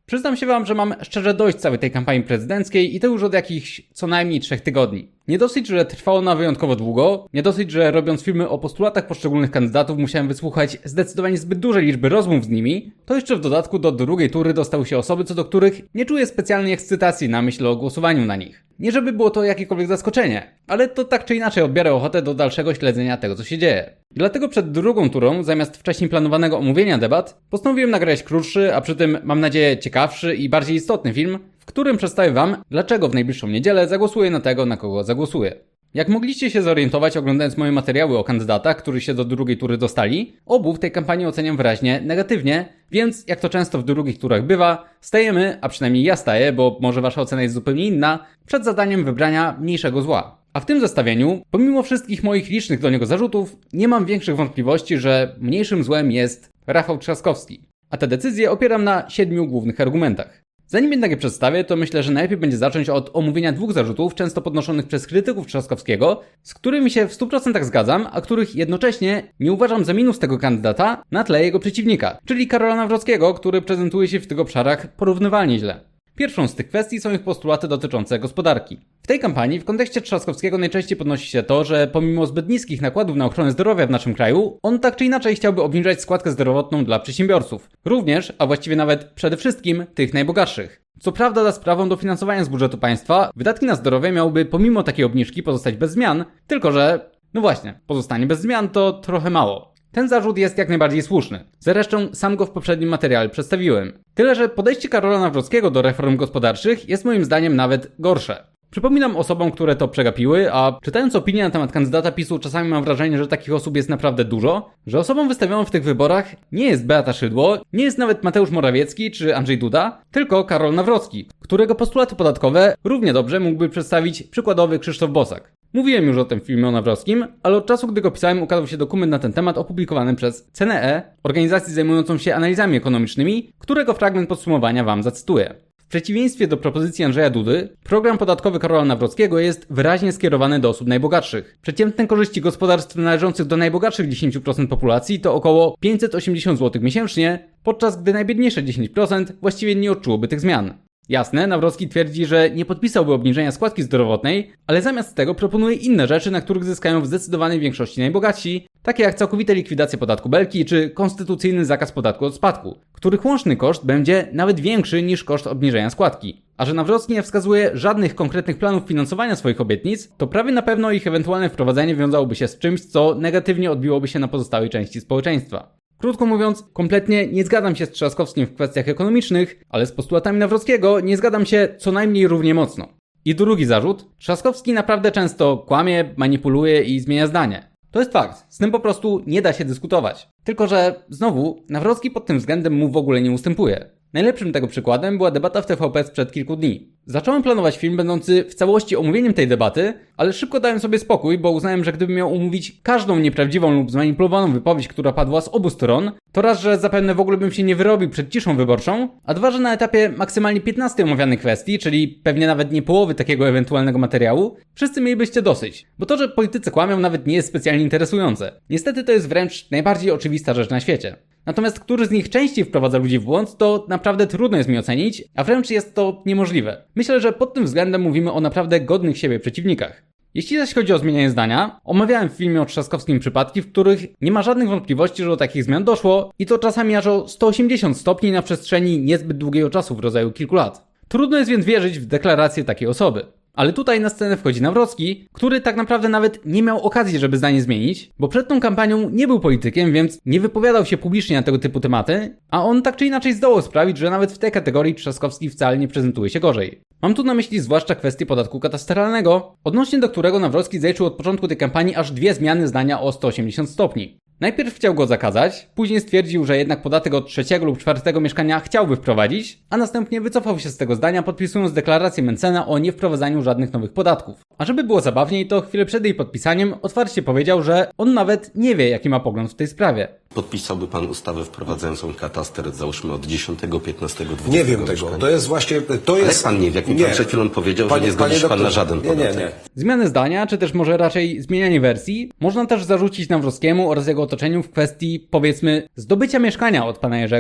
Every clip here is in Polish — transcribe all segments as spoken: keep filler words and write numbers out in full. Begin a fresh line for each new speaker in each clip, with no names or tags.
Przyznam się wam, że mam szczerze dość całej tej kampanii prezydenckiej i to już od jakichś co najmniej trzech tygodni. Nie dosyć, że trwało ona wyjątkowo długo, nie dosyć, że robiąc filmy o postulatach poszczególnych kandydatów musiałem wysłuchać zdecydowanie zbyt dużej liczby rozmów z nimi, to jeszcze w dodatku do drugiej tury dostały się osoby, co do których nie czuję specjalnej ekscytacji na myśl o głosowaniu na nich. Nie żeby było to jakiekolwiek zaskoczenie, ale to tak czy inaczej odbiorę ochotę do dalszego śledzenia tego, co się dzieje. Dlatego przed drugą turą, zamiast wcześniej planowanego omówienia debat, postanowiłem nagrać krótszy, a przy tym, mam nadzieję, ciekawszy i bardziej istotny film, w którym przedstawię wam, dlaczego w najbliższą niedzielę zagłosuję na tego, na kogo zagłosuję. Jak mogliście się zorientować oglądając moje materiały o kandydatach, którzy się do drugiej tury dostali, obu w tej kampanii oceniam wyraźnie negatywnie, więc jak to często w drugich turach bywa, stajemy, a przynajmniej ja staję, bo może wasza ocena jest zupełnie inna, przed zadaniem wybrania mniejszego zła. A w tym zestawieniu, pomimo wszystkich moich licznych do niego zarzutów, nie mam większych wątpliwości, że mniejszym złem jest Rafał Trzaskowski. A te decyzje opieram na siedmiu głównych argumentach. Zanim jednak je przedstawię, to myślę, że najlepiej będzie zacząć od omówienia dwóch zarzutów, często podnoszonych przez krytyków Trzaskowskiego, z którymi się w stu procentach zgadzam, a których jednocześnie nie uważam za minus tego kandydata na tle jego przeciwnika, czyli Karola Nawrockiego, który prezentuje się w tych obszarach porównywalnie źle. Pierwszą z tych kwestii są ich postulaty dotyczące gospodarki. W tej kampanii w kontekście Trzaskowskiego najczęściej podnosi się to, że pomimo zbyt niskich nakładów na ochronę zdrowia w naszym kraju, on tak czy inaczej chciałby obniżać składkę zdrowotną dla przedsiębiorców. Również, a właściwie nawet przede wszystkim tych najbogatszych. Co prawda za sprawą dofinansowania z budżetu państwa, wydatki na zdrowie miałyby pomimo takiej obniżki pozostać bez zmian, tylko że, no właśnie, pozostanie bez zmian to trochę mało. Ten zarzut jest jak najbardziej słuszny. Zresztą sam go w poprzednim materiale przedstawiłem. Tyle, że podejście Karola Nawrockiego do reform gospodarczych jest moim zdaniem nawet gorsze. Przypominam osobom, które to przegapiły, a czytając opinie na temat kandydata PiSu czasami mam wrażenie, że takich osób jest naprawdę dużo, że osobą wystawioną w tych wyborach nie jest Beata Szydło, nie jest nawet Mateusz Morawiecki czy Andrzej Duda, tylko Karol Nawrocki, którego postulaty podatkowe równie dobrze mógłby przedstawić przykładowy Krzysztof Bosak. Mówiłem już o tym filmie o Nawrockim, ale od czasu, gdy go pisałem, ukazał się dokument na ten temat opublikowany przez C N E, organizację zajmującą się analizami ekonomicznymi, którego fragment podsumowania wam zacytuję. W przeciwieństwie do propozycji Andrzeja Dudy, program podatkowy Karola Nawrockiego jest wyraźnie skierowany do osób najbogatszych. Przeciętne korzyści gospodarstw należących do najbogatszych dziesięć procent populacji to około pięćset osiemdziesiąt złotych miesięcznie, podczas gdy najbiedniejsze dziesięć procent właściwie nie odczułoby tych zmian. Jasne, Nawrocki twierdzi, że nie podpisałby obniżenia składki zdrowotnej, ale zamiast tego proponuje inne rzeczy, na których zyskają w zdecydowanej większości najbogatsi, takie jak całkowita likwidacja podatku Belki czy konstytucyjny zakaz podatku od spadku, których łączny koszt będzie nawet większy niż koszt obniżenia składki. A że Nawrocki nie wskazuje żadnych konkretnych planów finansowania swoich obietnic, to prawie na pewno ich ewentualne wprowadzenie wiązałoby się z czymś, co negatywnie odbiłoby się na pozostałej części społeczeństwa. Krótko mówiąc, kompletnie nie zgadzam się z Trzaskowskim w kwestiach ekonomicznych, ale z postulatami Nawrockiego nie zgadzam się co najmniej równie mocno. I drugi zarzut. Trzaskowski naprawdę często kłamie, manipuluje i zmienia zdanie. To jest fakt, z tym po prostu nie da się dyskutować. Tylko że, znowu, Nawrocki pod tym względem mu w ogóle nie ustępuje. Najlepszym tego przykładem była debata w T V P sprzed kilku dni. Zacząłem planować film będący w całości omówieniem tej debaty, ale szybko dałem sobie spokój, bo uznałem, że gdybym miał omówić każdą nieprawdziwą lub zmanipulowaną wypowiedź, która padła z obu stron, to raz, że zapewne w ogóle bym się nie wyrobił przed ciszą wyborczą, a dwa, że na etapie maksymalnie piętnastej omawianej kwestii, czyli pewnie nawet nie połowy takiego ewentualnego materiału, wszyscy mielibyście dosyć. Bo to, że politycy kłamią, nawet nie jest specjalnie interesujące. Niestety to jest wręcz najbardziej oczywista rzecz na świecie. Natomiast który z nich częściej wprowadza ludzi w błąd, to naprawdę trudno jest mi ocenić, a wręcz jest to niemożliwe. Myślę, że pod tym względem mówimy o naprawdę godnych siebie przeciwnikach. Jeśli zaś chodzi o zmienianie zdania, omawiałem w filmie o Trzaskowskim przypadki, w których nie ma żadnych wątpliwości, że do takich zmian doszło i to czasami aż o sto osiemdziesiąt stopni na przestrzeni niezbyt długiego czasu w rodzaju kilku lat. Trudno jest więc wierzyć w deklarację takiej osoby. Ale tutaj na scenę wchodzi Nawrocki, który tak naprawdę nawet nie miał okazji, żeby zdanie zmienić, bo przed tą kampanią nie był politykiem, więc nie wypowiadał się publicznie na tego typu tematy, a on tak czy inaczej zdołał sprawić, że nawet w tej kategorii Trzaskowski wcale nie prezentuje się gorzej. Mam tu na myśli zwłaszcza kwestię podatku katastralnego, odnośnie do którego Nawrocki zaliczył od początku tej kampanii aż dwie zmiany zdania o sto osiemdziesiąt stopni. Najpierw chciał go zakazać, później stwierdził, że jednak podatek od trzeciego lub czwartego mieszkania chciałby wprowadzić, a następnie wycofał się z tego zdania, podpisując deklarację Mentzena o niewprowadzaniu żadnych nowych podatków. A żeby było zabawniej, to chwilę przed jej podpisaniem otwarcie powiedział, że on nawet nie wie, jaki ma pogląd w tej sprawie.
Podpisałby pan ustawę wprowadzającą kataster, załóżmy od dziesiątego, piętnastego, dwudziestego
Nie wiem tego.
mieszkania.
To jest właśnie, to jest...
Ale pan nie wie, jak mi pan przed chwilą powiedział,
Panie,
że nie zgodzi się pan
doktorze,
na żaden podatek.
Nie, nie, nie.
Zmianę zdania, czy też może raczej zmienianie wersji, można też zarzucić Nawrockiemu oraz jego otoczeniu w kwestii, powiedzmy, zdobycia mieszkania od pana Jerzego,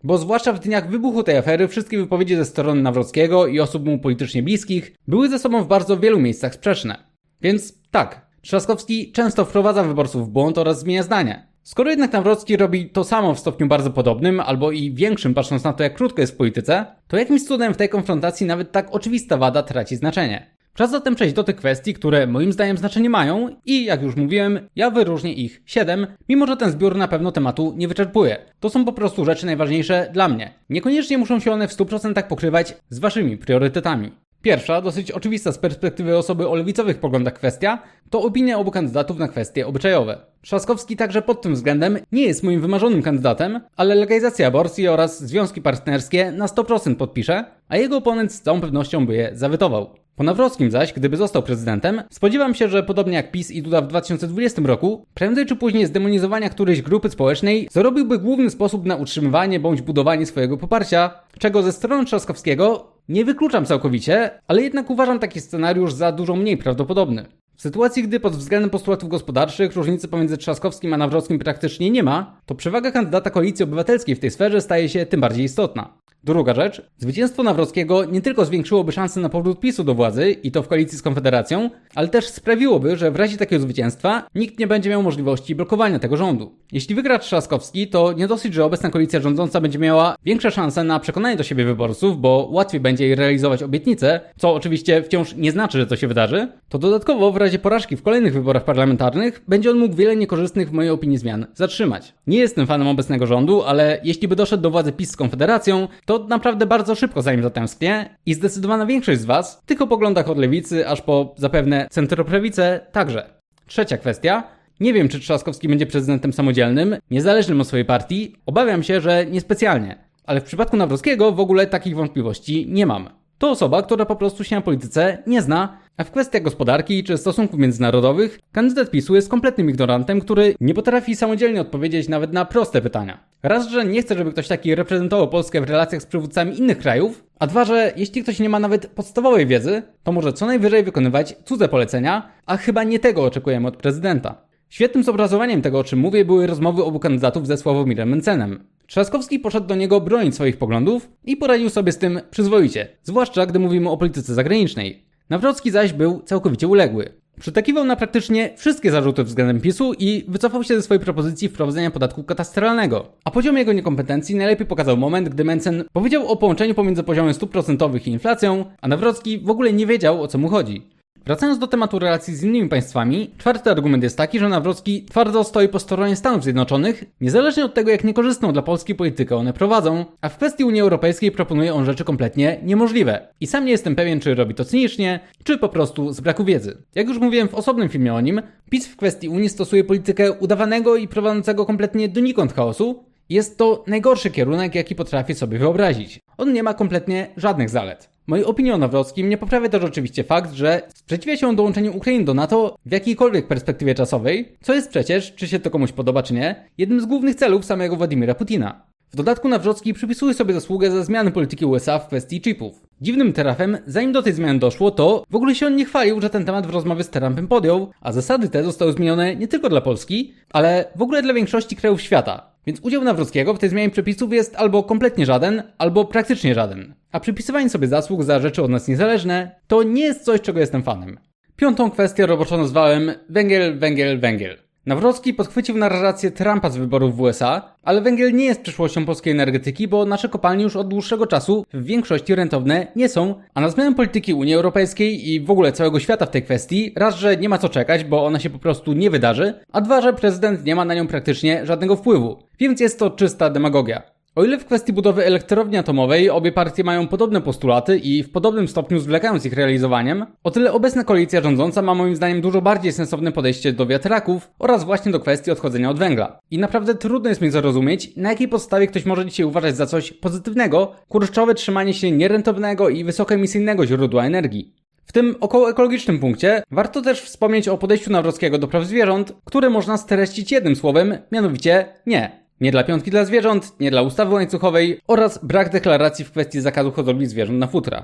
bo zwłaszcza w dniach wybuchu tej afery wszystkie wypowiedzi ze strony Nawrockiego i osób mu politycznie bliskich były ze sobą w bardzo wielu miejscach sprzeczne. Więc tak, Trzaskowski często wprowadza wyborców w błąd oraz zmienia zdanie. Skoro jednak Nawrocki robi to samo w stopniu bardzo podobnym, albo i większym patrząc na to, jak krótko jest w polityce, to jakimś cudem w tej konfrontacji nawet tak oczywista wada traci znaczenie. Czas zatem przejść do tych kwestii, które moim zdaniem znaczenie mają i, jak już mówiłem, ja wyróżnię ich siedem, mimo że ten zbiór na pewno tematu nie wyczerpuje. To są po prostu rzeczy najważniejsze dla mnie. Niekoniecznie muszą się one w stu procentach pokrywać z waszymi priorytetami. Pierwsza, dosyć oczywista z perspektywy osoby o lewicowych poglądach kwestia, to opinia obu kandydatów na kwestie obyczajowe. Trzaskowski także pod tym względem nie jest moim wymarzonym kandydatem, ale legalizację aborcji oraz związki partnerskie na sto procent podpisze, a jego oponent z całą pewnością by je zawetował. Po Nawrockim zaś, gdyby został prezydentem, spodziewam się, że podobnie jak PiS i Duda w dwa tysiące dwudziestym roku, prędzej czy później z demonizowania którejś grupy społecznej zarobiłby główny sposób na utrzymywanie bądź budowanie swojego poparcia, czego ze strony Trzaskowskiego nie wykluczam całkowicie, ale jednak uważam taki scenariusz za dużo mniej prawdopodobny. W sytuacji, gdy pod względem postulatów gospodarczych różnicy pomiędzy Trzaskowskim a Nawrockim praktycznie nie ma, to przewaga kandydata Koalicji Obywatelskiej w tej sferze staje się tym bardziej istotna. Druga rzecz, zwycięstwo Nawrockiego nie tylko zwiększyłoby szanse na powrót PiSu do władzy i to w koalicji z Konfederacją, ale też sprawiłoby, że w razie takiego zwycięstwa nikt nie będzie miał możliwości blokowania tego rządu. Jeśli wygra Trzaskowski, to nie dosyć, że obecna koalicja rządząca będzie miała większe szanse na przekonanie do siebie wyborców, bo łatwiej będzie jej realizować obietnice, co oczywiście wciąż nie znaczy, że to się wydarzy, to dodatkowo w razie porażki w kolejnych wyborach parlamentarnych będzie on mógł wiele niekorzystnych w mojej opinii zmian zatrzymać. Nie jestem fanem obecnego rządu, ale jeśli by doszedł do władzy PiS z Konfederacją, to naprawdę bardzo szybko za nim zatęsknię i zdecydowana większość z was, tych o poglądach od lewicy aż po zapewne centroprawicę także. Trzecia kwestia. Nie wiem, czy Trzaskowski będzie prezydentem samodzielnym, niezależnym od swojej partii. Obawiam się, że niespecjalnie. Ale w przypadku Nawrockiego w ogóle takich wątpliwości nie mam. To osoba, która po prostu się na polityce nie zna, a w kwestiach gospodarki czy stosunków międzynarodowych kandydat PiSu jest kompletnym ignorantem, który nie potrafi samodzielnie odpowiedzieć nawet na proste pytania. Raz, że nie chcę, żeby ktoś taki reprezentował Polskę w relacjach z przywódcami innych krajów, a dwa, że jeśli ktoś nie ma nawet podstawowej wiedzy, to może co najwyżej wykonywać cudze polecenia, a chyba nie tego oczekujemy od prezydenta. Świetnym zobrazowaniem tego, o czym mówię, były rozmowy obu kandydatów ze Sławomirem Mencenem. Trzaskowski poszedł do niego bronić swoich poglądów i poradził sobie z tym przyzwoicie, zwłaszcza gdy mówimy o polityce zagranicznej. Nawrocki zaś był całkowicie uległy. Przytakiwał na praktycznie wszystkie zarzuty względem PiSu i wycofał się ze swojej propozycji wprowadzenia podatku katastralnego. A poziom jego niekompetencji najlepiej pokazał moment, gdy Mencen powiedział o połączeniu pomiędzy poziomem stóp procentowych i inflacją, a Nawrocki w ogóle nie wiedział, o co mu chodzi. Wracając do tematu relacji z innymi państwami, czwarty argument jest taki, że Nawrocki twardo stoi po stronie Stanów Zjednoczonych, niezależnie od tego, jak niekorzystną dla Polski politykę one prowadzą, a w kwestii Unii Europejskiej proponuje on rzeczy kompletnie niemożliwe. I sam nie jestem pewien, czy robi to cynicznie, czy po prostu z braku wiedzy. Jak już mówiłem w osobnym filmie o nim, PiS w kwestii Unii stosuje politykę udawanego i prowadzącego kompletnie donikąd chaosu. Jest to najgorszy kierunek, jaki potrafię sobie wyobrazić. On nie ma kompletnie żadnych zalet. Mojej opinii o Nawrockim nie poprawia też oczywiście fakt, że sprzeciwia się dołączeniu Ukrainy do NATO w jakiejkolwiek perspektywie czasowej, co jest przecież, czy się to komuś podoba czy nie, jednym z głównych celów samego Władimira Putina. W dodatku Nawrocki przypisuje sobie zasługę za zmiany polityki U S A w kwestii chipów. Dziwnym trafem, zanim do tej zmiany doszło, to w ogóle się on nie chwalił, że ten temat w rozmowie z Trumpem podjął, a zasady te zostały zmienione nie tylko dla Polski, ale w ogóle dla większości krajów świata. Więc udział Nawrockiego w tej zmianie przepisów jest albo kompletnie żaden, albo praktycznie żaden. A przypisywanie sobie zasług za rzeczy od nas niezależne to nie jest coś, czego jestem fanem. Piątą kwestię roboczo nazwałem węgiel, węgiel, węgiel. Nawrocki podchwycił narrację Trumpa z wyborów w U S A, ale węgiel nie jest przyszłością polskiej energetyki, bo nasze kopalnie już od dłuższego czasu w większości rentowne nie są, a na zmianę polityki Unii Europejskiej i w ogóle całego świata w tej kwestii raz, że nie ma co czekać, bo ona się po prostu nie wydarzy, a dwa, że prezydent nie ma na nią praktycznie żadnego wpływu, więc jest to czysta demagogia. O ile w kwestii budowy elektrowni atomowej obie partie mają podobne postulaty i w podobnym stopniu zwlekają z ich realizowaniem, o tyle obecna koalicja rządząca ma moim zdaniem dużo bardziej sensowne podejście do wiatraków oraz właśnie do kwestii odchodzenia od węgla. I naprawdę trudno jest mi zrozumieć, na jakiej podstawie ktoś może dzisiaj uważać za coś pozytywnego kurczowe trzymanie się nierentownego i wysokoemisyjnego źródła energii. W tym około ekologicznym punkcie warto też wspomnieć o podejściu Nawrockiego do praw zwierząt, które można streścić jednym słowem, mianowicie nie. Nie dla piątki dla zwierząt, nie dla ustawy łańcuchowej oraz brak deklaracji w kwestii zakazu hodowli zwierząt na futra.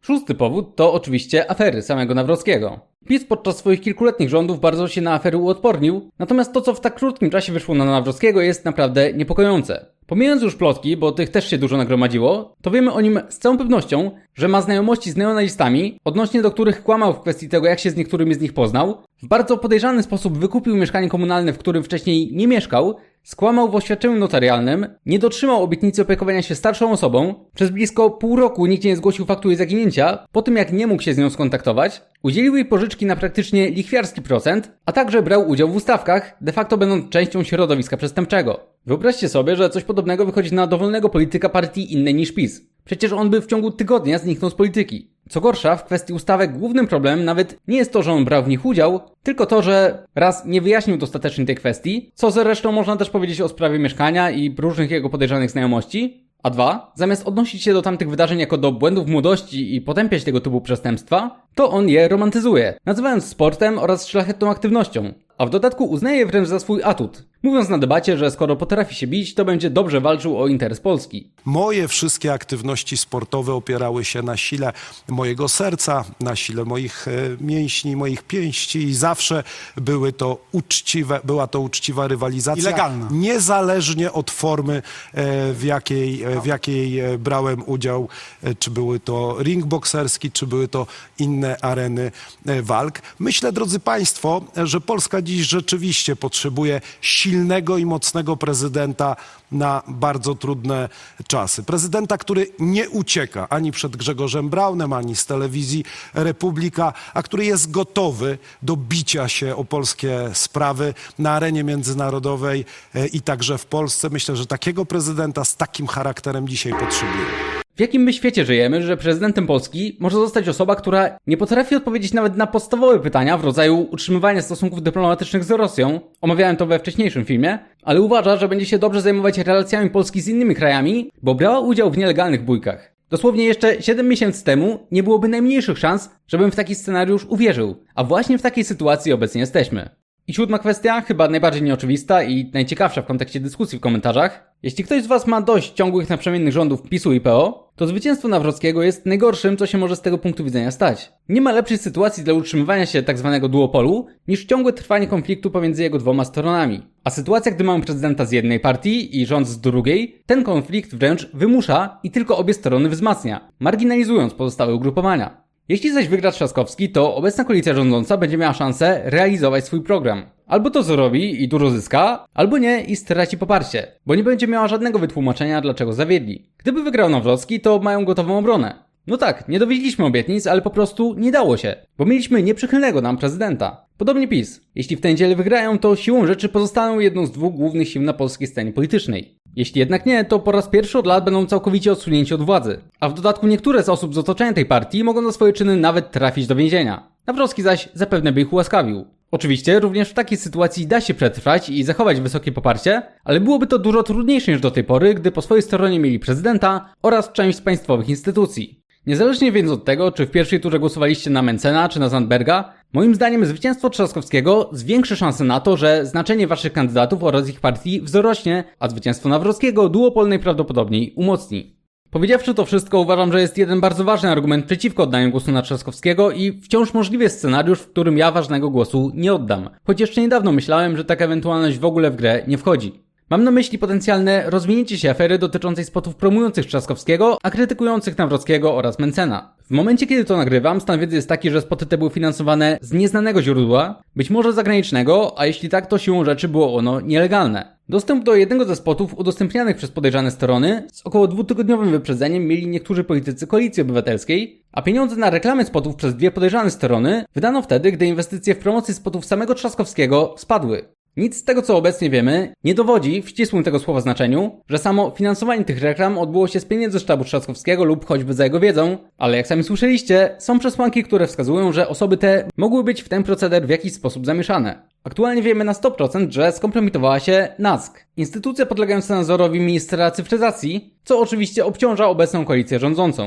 Szósty powód to oczywiście afery samego Nawrockiego. PiS podczas swoich kilkuletnich rządów bardzo się na afery uodpornił, natomiast to, co w tak krótkim czasie wyszło na Nawrockiego, jest naprawdę niepokojące. Pomijając już plotki, bo tych też się dużo nagromadziło, to wiemy o nim z całą pewnością, że ma znajomości z neonazistami, odnośnie do których kłamał w kwestii tego, jak się z niektórymi z nich poznał, w bardzo podejrzany sposób wykupił mieszkanie komunalne, w którym wcześniej nie mieszkał, skłamał w oświadczeniu notarialnym, nie dotrzymał obietnicy opiekowania się starszą osobą, przez blisko pół roku nikt nie zgłosił faktu jej zaginięcia, po tym jak nie mógł się z nią skontaktować, udzielił jej pożyczki na praktycznie lichwiarski procent, a także brał udział w ustawkach, de facto będąc częścią środowiska przestępczego. Wyobraźcie sobie, że coś podobnego wychodzi na dowolnego polityka partii innej niż PiS. Przecież on by w ciągu tygodnia zniknął z polityki. Co gorsza, w kwestii ustawek głównym problemem nawet nie jest to, że on brał w nich udział, tylko to, że raz nie wyjaśnił dostatecznie tej kwestii, co zresztą można też powiedzieć o sprawie mieszkania i różnych jego podejrzanych znajomości, a dwa, zamiast odnosić się do tamtych wydarzeń jako do błędów młodości i potępiać tego typu przestępstwa, to on je romantyzuje, nazywając sportem oraz szlachetną aktywnością, a w dodatku uznaje je wręcz za swój atut, mówiąc na debacie, że skoro potrafi się bić, to będzie dobrze walczył o interes Polski.
Moje wszystkie aktywności sportowe opierały się na sile mojego serca, na sile moich mięśni, moich pięści i zawsze były to uczciwe, była to uczciwa rywalizacja.
I legalna.
Niezależnie od formy, w jakiej, w jakiej brałem udział, czy były to ring bokserski, czy były to inne areny walk. Myślę, drodzy Państwo, że Polska dziś rzeczywiście potrzebuje silnego i mocnego prezydenta na bardzo trudne czasy. Prezydenta, który nie ucieka ani przed Grzegorzem Braunem, ani z telewizji Republika, a który jest gotowy do bicia się o polskie sprawy na arenie międzynarodowej i także w Polsce. Myślę, że takiego prezydenta z takim charakterem dzisiaj potrzebujemy.
W jakim my świecie żyjemy, że prezydentem Polski może zostać osoba, która nie potrafi odpowiedzieć nawet na podstawowe pytania w rodzaju utrzymywania stosunków dyplomatycznych z Rosją, omawiałem to we wcześniejszym filmie, ale uważa, że będzie się dobrze zajmować relacjami Polski z innymi krajami, bo brała udział w nielegalnych bójkach. Dosłownie jeszcze siedem miesięcy temu nie byłoby najmniejszych szans, żebym w taki scenariusz uwierzył, a właśnie w takiej sytuacji obecnie jesteśmy. I siódma kwestia, chyba najbardziej nieoczywista i najciekawsza w kontekście dyskusji w komentarzach. Jeśli ktoś z Was ma dość ciągłych, naprzemiennych rządów PiSu i P O, to zwycięstwo Nawrockiego jest najgorszym, co się może z tego punktu widzenia stać. Nie ma lepszej sytuacji dla utrzymywania się tzw. duopolu, niż ciągłe trwanie konfliktu pomiędzy jego dwoma stronami. A sytuacja, gdy mamy prezydenta z jednej partii i rząd z drugiej, ten konflikt wręcz wymusza i tylko obie strony wzmacnia, marginalizując pozostałe ugrupowania. Jeśli zaś wygra Trzaskowski, to obecna koalicja rządząca będzie miała szansę realizować swój program. Albo to zrobi i dużo zyska, albo nie i straci poparcie, bo nie będzie miała żadnego wytłumaczenia, dlaczego zawiedli. Gdyby wygrał Nawrocki, to mają gotową obronę. No tak, nie dowiedzieliśmy obietnic, ale po prostu nie dało się, bo mieliśmy nieprzychylnego nam prezydenta. Podobnie PiS. Jeśli w tej niedzielę wygrają, to siłą rzeczy pozostaną jedną z dwóch głównych sił na polskiej scenie politycznej. Jeśli jednak nie, to po raz pierwszy od lat będą całkowicie odsunięci od władzy. A w dodatku niektóre z osób z otoczenia tej partii mogą za swoje czyny nawet trafić do więzienia. Nawrocki zaś zapewne by ich ułaskawił. Oczywiście również w takiej sytuacji da się przetrwać i zachować wysokie poparcie, ale byłoby to dużo trudniejsze niż do tej pory, gdy po swojej stronie mieli prezydenta oraz część z państwowych instytucji. Niezależnie więc od tego, czy w pierwszej turze głosowaliście na Mentzena czy na Zandberga, moim zdaniem zwycięstwo Trzaskowskiego zwiększy szanse na to, że znaczenie waszych kandydatów oraz ich partii wzrośnie, a zwycięstwo Nawrockiego duopol najprawdopodobniej umocni. Powiedziawszy to wszystko, uważam, że jest jeden bardzo ważny argument przeciwko oddaniu głosu na Trzaskowskiego i wciąż możliwy jest scenariusz, w którym ja ważnego głosu nie oddam. Choć jeszcze niedawno myślałem, że taka ewentualność w ogóle w grę nie wchodzi. Mam na myśli potencjalne rozwinięcie się afery dotyczącej spotów promujących Trzaskowskiego, a krytykujących Nawrockiego oraz Mentzena. W momencie, kiedy to nagrywam, stan wiedzy jest taki, że spoty te były finansowane z nieznanego źródła, być może zagranicznego, a jeśli tak, to siłą rzeczy było ono nielegalne. Dostęp do jednego ze spotów udostępnianych przez podejrzane strony z około dwutygodniowym wyprzedzeniem mieli niektórzy politycy Koalicji Obywatelskiej, a pieniądze na reklamy spotów przez dwie podejrzane strony wydano wtedy, gdy inwestycje w promocję spotów samego Trzaskowskiego spadły. Nic z tego, co obecnie wiemy, nie dowodzi w ścisłym tego słowa znaczeniu, że samo finansowanie tych reklam odbyło się z pieniędzy sztabu Trzaskowskiego lub choćby za jego wiedzą, ale jak sami słyszeliście, są przesłanki, które wskazują, że osoby te mogły być w ten proceder w jakiś sposób zamieszane. Aktualnie wiemy na sto procent, że skompromitowała się N A S K, instytucja podlegająca nadzorowi ministra cyfryzacji, co oczywiście obciąża obecną koalicję rządzącą.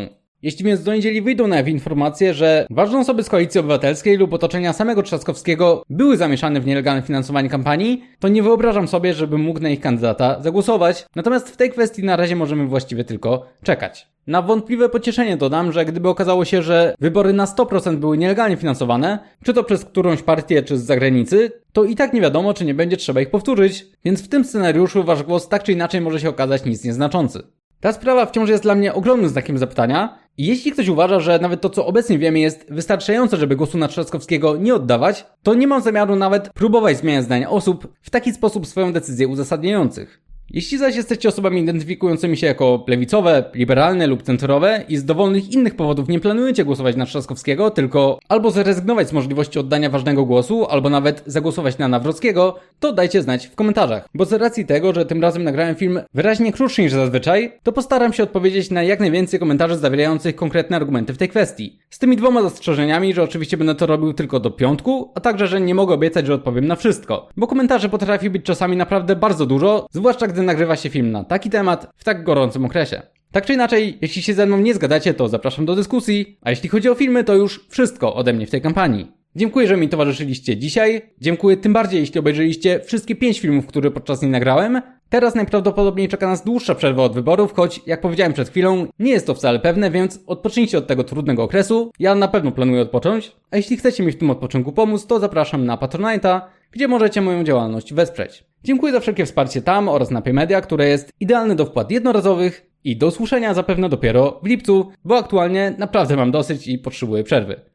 Jeśli więc do niedzieli wyjdą na jaw informacje, że ważne osoby z Koalicji Obywatelskiej lub otoczenia samego Trzaskowskiego były zamieszane w nielegalne finansowanie kampanii, to nie wyobrażam sobie, żebym mógł na ich kandydata zagłosować. Natomiast w tej kwestii na razie możemy właściwie tylko czekać. Na wątpliwe pocieszenie dodam, że gdyby okazało się, że wybory na sto procent były nielegalnie finansowane, czy to przez którąś partię, czy z zagranicy, to i tak nie wiadomo, czy nie będzie trzeba ich powtórzyć, więc w tym scenariuszu wasz głos tak czy inaczej może się okazać nic nieznaczący. Ta sprawa wciąż jest dla mnie ogromnym znakiem zapytania i jeśli ktoś uważa, że nawet to, co obecnie wiemy, jest wystarczające, żeby głosu na Trzaskowskiego nie oddawać, to nie mam zamiaru nawet próbować zmieniać zdania osób w taki sposób swoją decyzję uzasadniających. Jeśli zaś jesteście osobami identyfikującymi się jako lewicowe, liberalne lub centrowe i z dowolnych innych powodów nie planujecie głosować na Trzaskowskiego, tylko albo zrezygnować z możliwości oddania ważnego głosu, albo nawet zagłosować na Nawrockiego, to dajcie znać w komentarzach. Bo z racji tego, że tym razem nagrałem film wyraźnie krótszy niż zazwyczaj, to postaram się odpowiedzieć na jak najwięcej komentarzy zawierających konkretne argumenty w tej kwestii. Z tymi dwoma zastrzeżeniami, że oczywiście będę to robił tylko do piątku, a także, że nie mogę obiecać, że odpowiem na wszystko. Bo komentarzy potrafi być czasami naprawdę bardzo dużo, zwłaszcza gdy nagrywa się film na taki temat w tak gorącym okresie. Tak czy inaczej, jeśli się ze mną nie zgadacie, to zapraszam do dyskusji, a jeśli chodzi o filmy, to już wszystko ode mnie w tej kampanii. Dziękuję, że mi towarzyszyliście dzisiaj. Dziękuję tym bardziej, jeśli obejrzeliście wszystkie pięć filmów, które podczas niej nagrałem. Teraz najprawdopodobniej czeka nas dłuższa przerwa od wyborów, choć, jak powiedziałem przed chwilą, nie jest to wcale pewne, więc odpocznijcie od tego trudnego okresu. Ja na pewno planuję odpocząć, a jeśli chcecie mi w tym odpoczynku pomóc, to zapraszam na Patronite'a, gdzie możecie moją działalność wesprzeć. Dziękuję za wszelkie wsparcie tam oraz na Paymedia, które jest idealne do wpłat jednorazowych i do usłyszenia zapewne dopiero w lipcu, bo aktualnie naprawdę mam dosyć i potrzebuję przerwy.